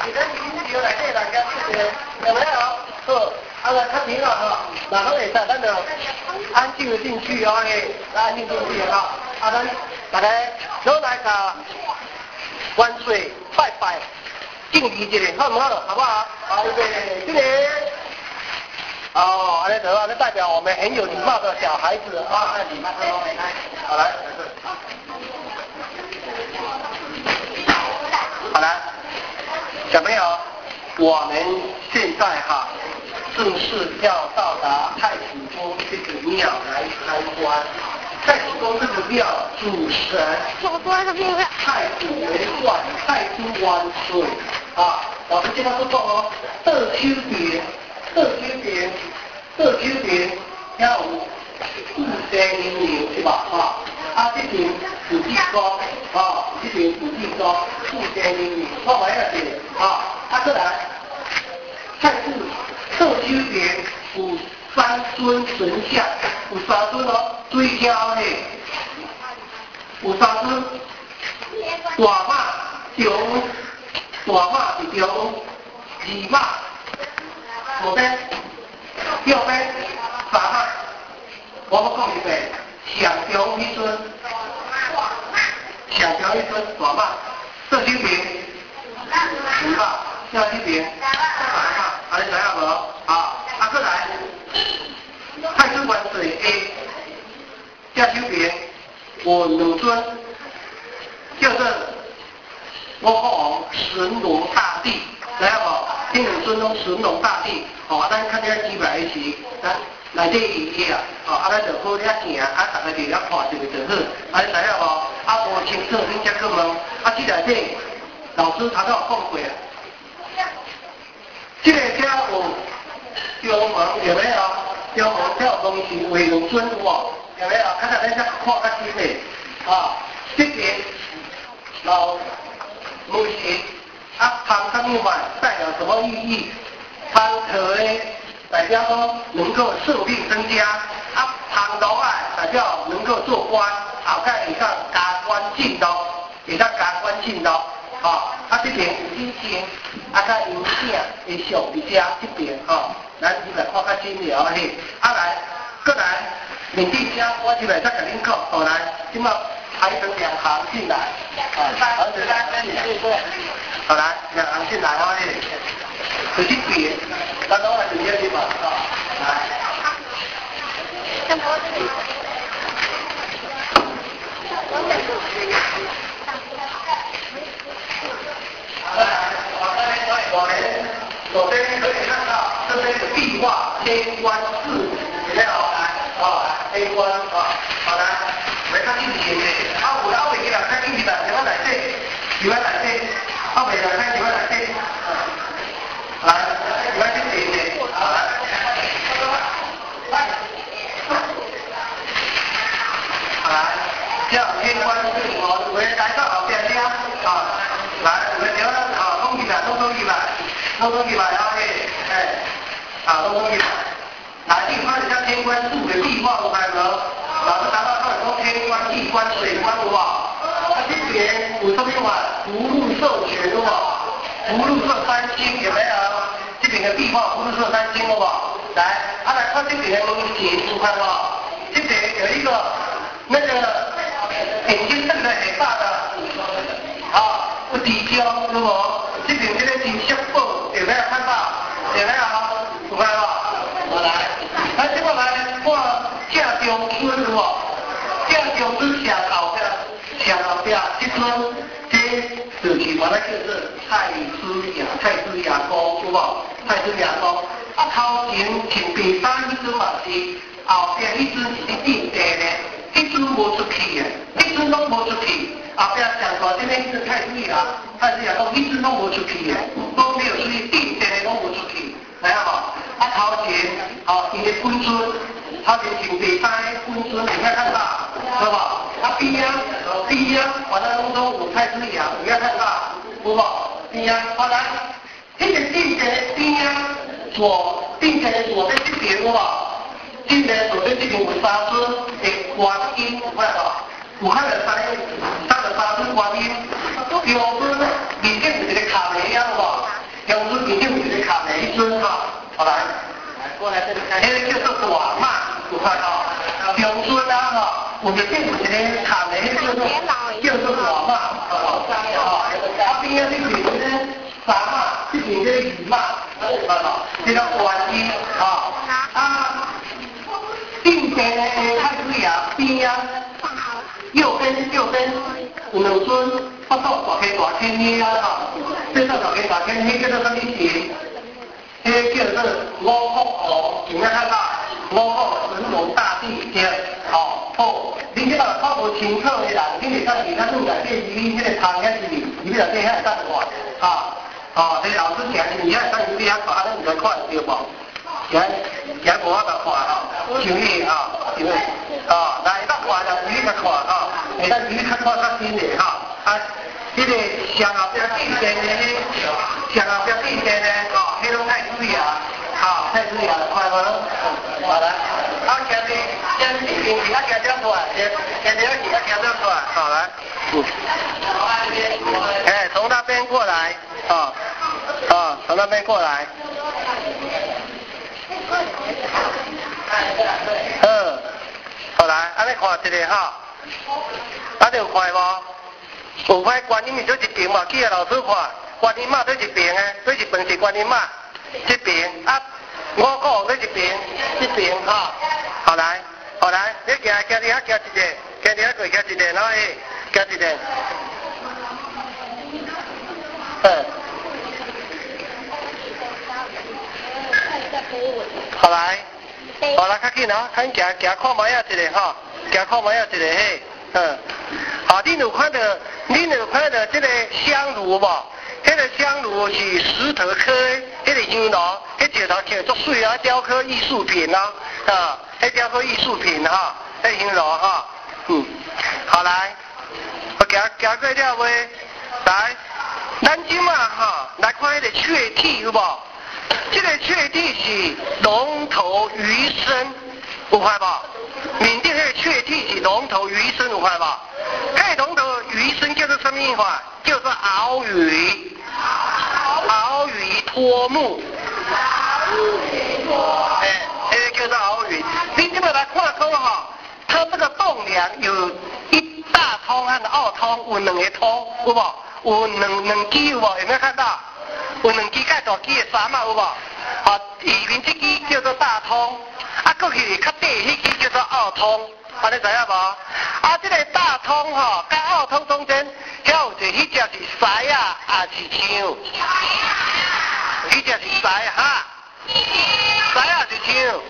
你的邻居来这大家有没有？好，啊来较平了哈，然后会使咱就安静的进去哦，嘿，安静进去哈，啊咱大家都来甲万岁拜拜，敬礼一下，好不好？好不好？好，预备，敬礼。哦，安尼得啊，这代表我们很有礼貌的小孩子啊，礼貌好来，好来，小朋友，我们现在哈正式要到达太子宫这个庙来参观。太子宫这个庙主神太子为万，太子万岁啊！老师经常说哦，二丘别。要有富生人流是吧？啊，这边土地高，这边土地高，富生人流，看埋下去啊，再来，太子二丘别有三尊神像，有三尊哦，最挑的，有三尊，大马是中，二马。左边、右边，三马，我要讲一遍，上中迄尊，上中迄尊大马，这边二马，这边三马，你知影无？啊，再来，太子万岁 A， 这边有两尊，叫做我王神龙大帝，知影无？这两尊拢神龙大帝，咱较了几摆时，咱内底伊啊，咱就好了行，大家就了看一个就好，你知影无？无清楚恁才去问，这内底老师头都有讲过啊。这个遮有中门有没有？中门这有东西为两尊有无？有没有？咱才看较清楚这边老母亲。汤上面嘛代表什么意义？汤可以代表说能够寿命增加，汤老爱代表能够做官，后盖会当加官进禄，会当加官进禄，这边有金钱，甲银线会上伫这边，咱入来看较清了嘿，来，过来，面对遮，我入来再甲恁讲，来，即马排成两行进来，好来，两行进来就去比，咱都来直接去吧，来。我们左边可以看到这边的壁画天官赐，有没有？天官好来，来看进去的，有了后面来看进去的，有来这，有来这。后面来看，你们来听，来，你们去听听，来，叫天官赐我，为来到后边听，来，你们听，弄起来，弄起来，弄起来，来，地方像天官赐的地方有开无？老师谈到说天官、地官、水官有无？这边有什么话？福禄寿全有无？福禄寿三星有没有？这边的壁画福禄寿三星有无？来，来看这边的东西，有看无？这边有一个那个眼睛瞪得很大的，不低焦有无？这边这个金色布有没有看到？有没有？有看无？来，这个来看正中村有无？正中村上后边。这尊就是把它叫做太子爷公，有无？太子爷公，头前穿白衫迄尊嘛是，后边迄尊是咧顶地咧，迄尊无出去的，迄尊拢无出去，后边上大这边迄尊太子爷公，迄尊拢无出去的，都没有出去，顶地的拢无出去，知影无？头前伊的本尊，头前穿白衫的本尊，你看到，对无？边把它弄成五太子爷，有影看到？有无？边来，迄个顶地边顶地左边这边有无？顶地左边这边有三尊的观音，有看到？有看到三个三尊观音，右边面顶是一个卡梅呀，有无？ 好来，过来这里看，迄个叫做大马，有看到？长孙啊哈，有一顶有一个长的，叫做大马，啊边啊这边咧沙马，这边咧鱼马，有看到？这个关机啊，顶边咧太水啊，边啊，右边有两尊发到大溪大天呢啊哈，这到大溪大天呢叫做什么神？迄叫做五福王，有没有看到？五福神龙大帝对，好，你即个考无清楚的人，你会当其他路内底伊迄个汤遐是伊内底遐会当看，这老师行是遐会当伊遐看，你唔知看对无？行无法度看像你像来会当看就你较看会当你较看较真的迄个上后壁地线的上后壁地线的迄种太水啊，太水啊，看无？好来，行这边是行这出来，行这是行这出来，好来，从那边过来，从那边过来，好来，安尼看一个你有看无？有看观音咪做一边嘛，记个老师看，观音妈做一边诶，做一边是观音妈，这边五个做一边，这边好来，你行你遐行一个，行你遐过行一个，然后行一个，好来，较紧看行看卖啊一个行看卖啊一个恁有看到这个香炉无？迄个香炉是石头刻的，迄个香炉，迄石头刻作水啊，雕刻艺术品迄雕刻艺术品迄香炉好来，我行过了未？来，咱即马来看迄个雀体有无？这个雀体是龙头鱼身，有看无？缅甸迄个雀体是龙头鱼身，有看无？迄龙头鱼身叫做什么法？叫做鳌鱼，鳌鱼托目，这个叫做鳌鱼。你这边来看看它这个栋梁有一大通和二通，有两个通，有无？有两支有无？有没有看到？有两支介大支的山嘛，有无？里面这支叫做大通，过去较底迄支叫做二通。你知影无？这个大通甲二通中间，遐有一迄只是狮啊，也是象。迄只是狮狮啊是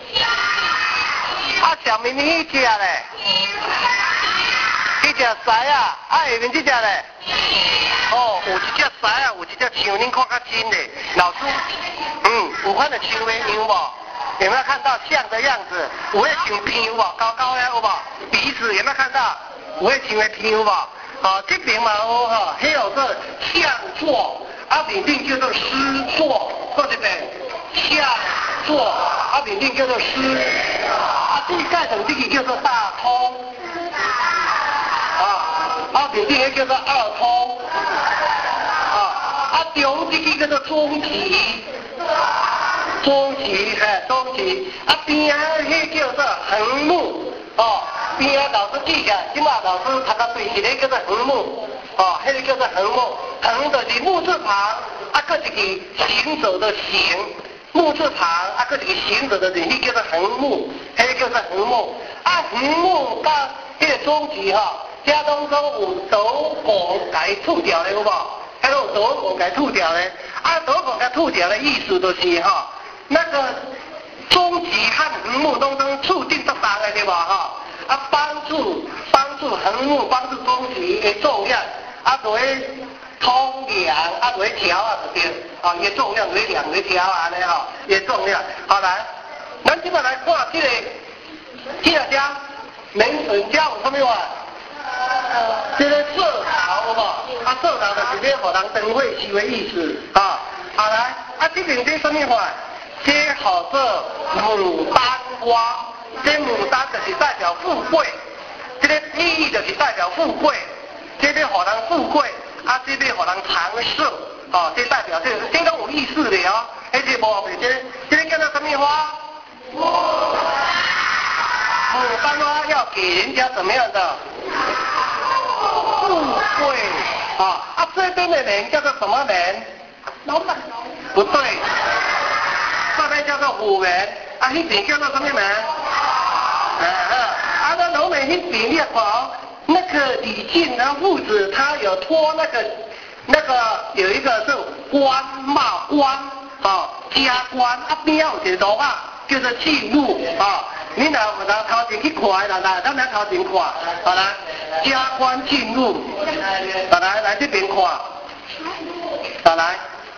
象。上面迄只咧？迄只狮啊，下面这只咧？有一只狮啊，有一只象，恁看较真咧。老师，有看到象的样无？有没有看到象的样子？有迄像片有无？高高的有无？鼻子有没有看到？有迄像的片有无？这边嘛有迄有个象座，面顶叫做狮座，过这边象座，面顶叫做狮，这盖成这个叫做大通，面顶迄叫做二通，中这个叫做中旗。中旗，边迄叫做横木，边老师记下，今嘛老师读到对，一个叫做横木，迄个叫做横木，横就是木字旁，搁一个行走的行，木字旁，搁一个行走的人，迄叫做横木，迄个叫做横木，横木甲迄个中旗这当中有斗拱给吐掉的，有无？迄个有斗拱给吐掉的，斗拱给吐掉的意思就是那个中级和横木当中促进得当的对吧？帮助横木，帮助中级的重量，就会通量，就会调就对，伊的重量就会量会调安尼伊的重量。好来，咱即摆来看这个家门神家有什么话？这个色桃有无？色桃就是要互人灯会喜的意思好来，这边这什么话？这叫做牡丹花，这牡丹就是代表富贵，这个意义就是代表富贵，这要互人富贵，这要互人长寿，这代表这种有意思的这无这个叫做蜜花？牡丹花要给人家怎么样的？富贵啊！这边的人叫做什么人？ 老板。 不对，这边叫做虎人，那边叫做什么人？那龙门那边列宝，那个李靖他父子他有托那个有一个是官嘛官加官边有一个路叫做进入你若头前去看的啦，咱来头前看，好来加官进入，来这边看，好来，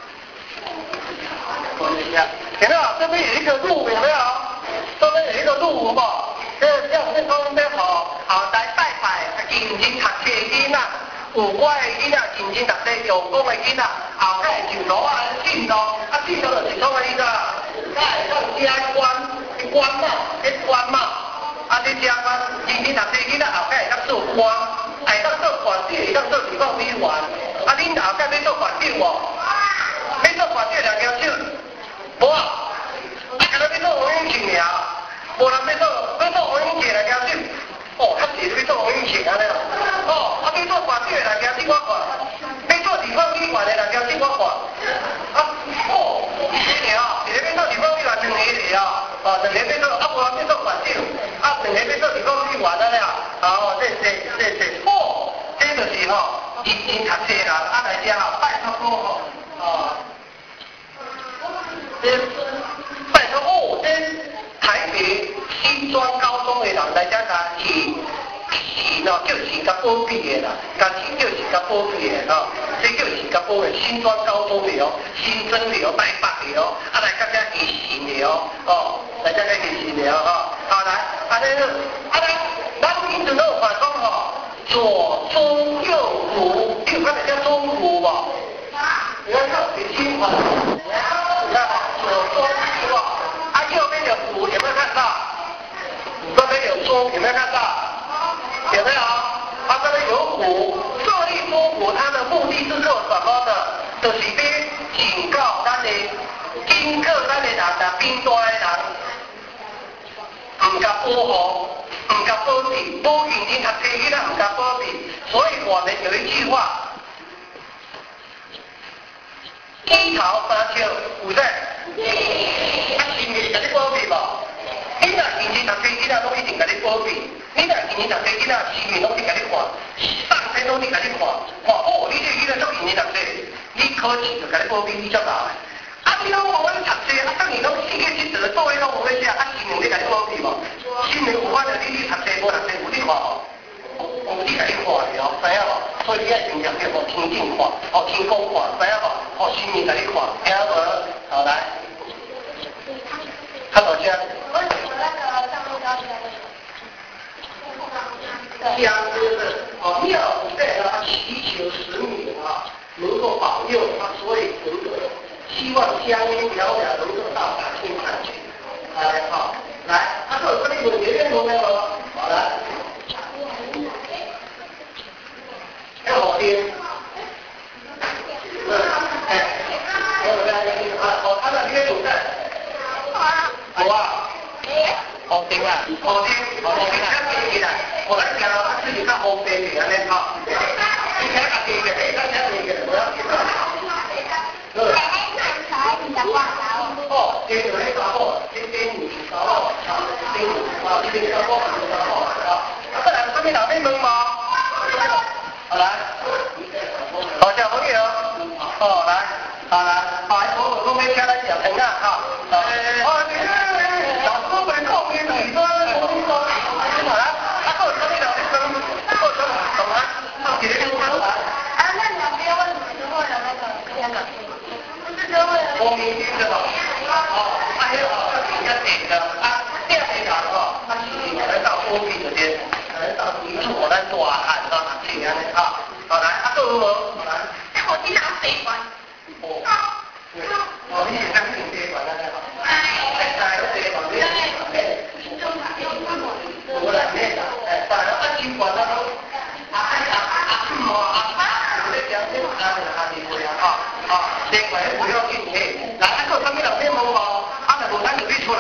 有没有？这边有一个路，有没有？这边有一个路，有无？叫我们讲咩好来拜拜，认真读册囡仔，有乖的囡仔认真读册，有功的囡仔后盖上路进路，进路就是创个囡仔，会当加官嘛，你加官认真读册囡仔后盖会当做官，会当做县长，会当做地方委员，恁后盖要做县长无？要做县长来举手，无啊？今日要做黄永庆尔。无人要做黄永杰来举手，较济要做黄永庆安尼啦。要做县长来举手我看，要做地方委员的来举手我看。一个要做地方委员2个咧2个要做无人要做县长，2个要做地方委员安尼啊。这就是认真读册啦，来遮拜托哥拜托台北新庄高中的人来遮甲叫新加坡毕业啦，甲叫新加坡毕业这叫新加坡的新庄高中的新增的台北的来甲遮艺术的来遮甲艺术的来，咱以前都有话讲左中右辅，你有看到叫中辅无？你看这新款，你看左中右右边有辅，有没有看到？这边有中，有没有看到？有没有？这边有辅，设立中辅，它的目的是做什么的？就是要警告咱的经过咱的人变大的人，唔甲保护，唔甲保庇，不认真读册囡仔唔甲保庇，所以我们有一句话。低潮三笑，有说，是咪甲你保庇无？你若认真读册，囡仔拢一定甲你保庇；你若认真读册，囡仔市面拢一定甲你看，上天拢一定甲你看，你这囡仔足认真读册，你考试就甲你保庇，你足老的。你拢无咧读册，当然拢四个七折，做伙拢无咧写，市面咧甲你保庇无？市面有法度你读册无读册有你看无？有你甲你看的知影无？所以你要尽量要天顶看，天公看，知影无？市面甲你看，听无？好来，较大声。 为什么那个上路标相知的庙宇在祈求神明能够保佑所有神德，希望香烟袅袅能够到达天上去。来，这里有别人有没有？好来，要好听。他的约有在。好啊。好听啊！好听，相比起来，我来讲自己较方便点安尼你听家己嘅，你听家己嘅，我要听这就迄查某，这女查某这查某再来，什么人要问吗？好来，小朋友，来，我都没听来讲听啊，老师们后面女生，好了，够什么的？够什么？懂吗？几个钟头？ 那你们不要问什么时候有那个香港是就为了我明天的吧。还有人家点的第二天讲他是可能到波比这边，可能到一处我在大汉请安尼好来，够无？好来。 我经常悲观。 你是相信悲观的好。在都悲观的。无人咩？但係我見慣啦，另外不要緊嘅，嗱一個咁樣有咩冇喎？就無等條啲菜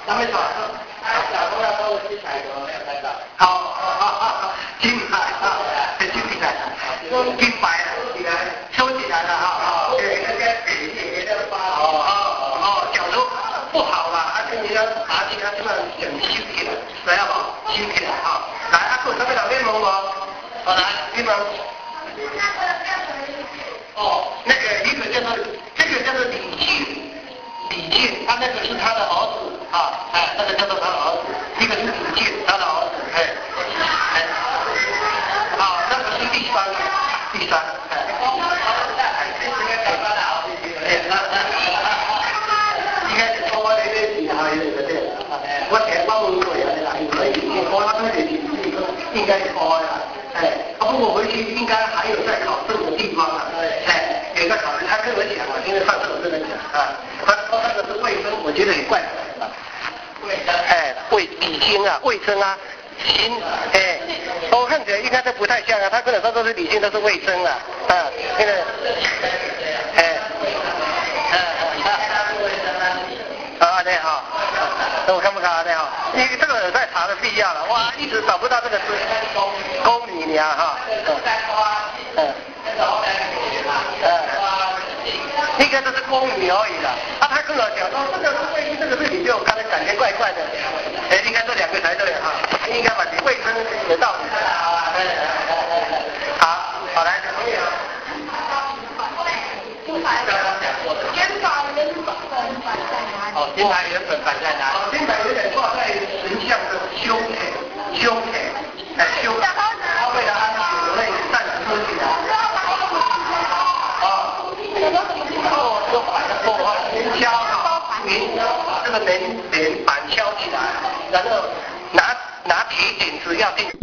咱们说， 小朋友都是彩球，没有看到。 好，金牌啊，金牌，金牌收起来了哈。对，那个别的发。角度不好嘛，你要拿起它这么整修起来，来好不好？修起来哈。来，阿哥，这边有面膜吗？好，来，面膜。那个一个叫做，这个叫做李靖，他那个是他的儿子啊，那个叫做他的儿子，一个是李靖，他的儿子，那个是第三，应该是拖我哋啲時候嚟嘅啫，我成日幫佢人哋啦，所以我他們的應該拖呀，不過我回去應該還有在考證的地方啊，有在考慮，他跟我講啊，因為上次我跟他講啊，他說那個是衛生，我覺得也怪怪的，李靖啊，衛生啊，行，我看起來應該都不太像啊，他跟我說都是李靖，都是衛生啊，那個，對哈，我看不看對哈？你這個有在查的必要了，哇，一直找不到這個宮女娘哈。應該都是宮女而已啦。他跟我講說，這個是衛生，這個是李靖，我剛才感覺怪怪的。應該這兩個才對哈，應該把衛生有道理。好，來。金牌原本摆在哪里？金牌有点挂在神像的胸前，他为了安全，所以暂时收起来。就把它破坏，敲好，把这个门板敲起来，然后拿铁剪子要定。